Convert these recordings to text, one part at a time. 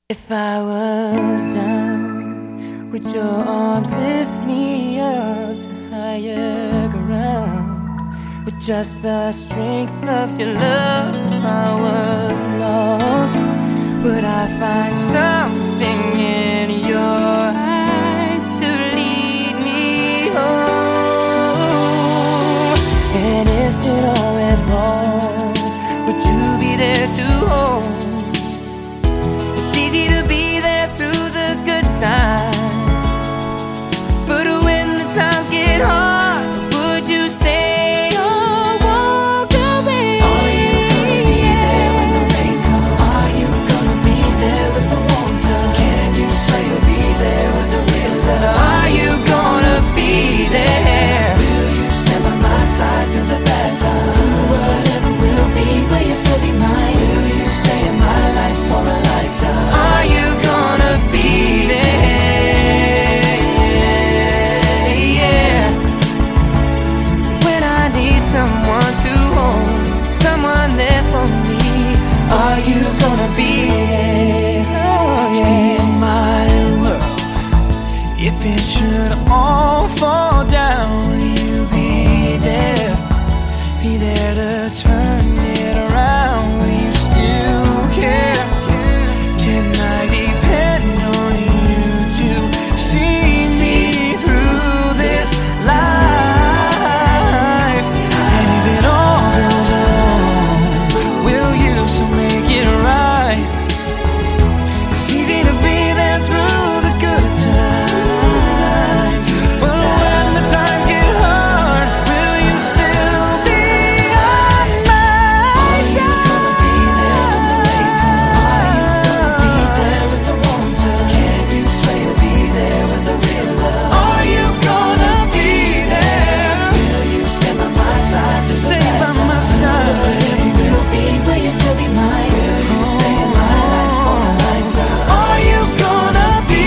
If I was down, would your arms lift me up to higher ground? With just the strength of your love, if I was lost, would I find something in your eyes to lead me home? And if it all went wrong, would you be there to hold? It's easy to be there through the good times, but when the times get hard, would you stay or walk away? Are you gonna be there when the rain comes? Are you gonna be there with the warm tub? Can you swear you'll be there with the real love? Are you gonna be there? Will you stand by my side through the bad times? Through whatever will be, will you still be mine? Will you stay in my life for a lifetime? Are you gonna be there? Yeah. When I need someone to hold, someone there for me, are you gonna be there? Oh, yeah. In my world, if it should all fall down, will you be there? Be there to turn it around. Will you still care? Can I depend on you to see me through this life? And if it all goes wrong, will you still make it right? It's easy to be there through the good times, but when the times get hard, will you still be on my side? Are you gonna be there when the rain comes? Are you gonna be there with the warm tub? Can you swear you'll be there with the real love? Are you gonna be there? Will you stand by my side? Stay by my side. Whatever will be, will you still be mine? Will you stay in my life for a lifetime? Are you gonna be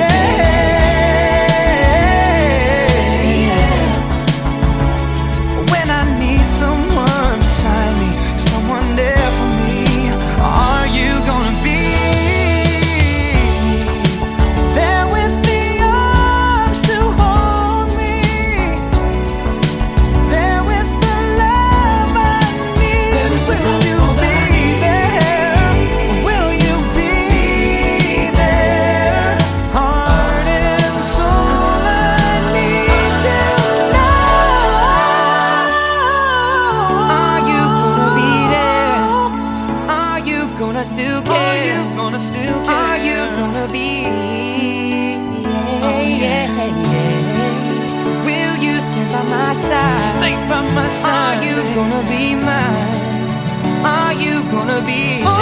there? When I need someone beside me, someone there for me, are you gonna be there with the arms to hold me? There with the love I need. Will you be there? Will you be there? Heart and soul, I need to know. Are you gonna be there? Are you gonna still care? Are you gonna still care? Are you gonna be? Oh, Yeah, yeah. Will you stand by my side? Stay by my side. Are you gonna be mine? Are you gonna be?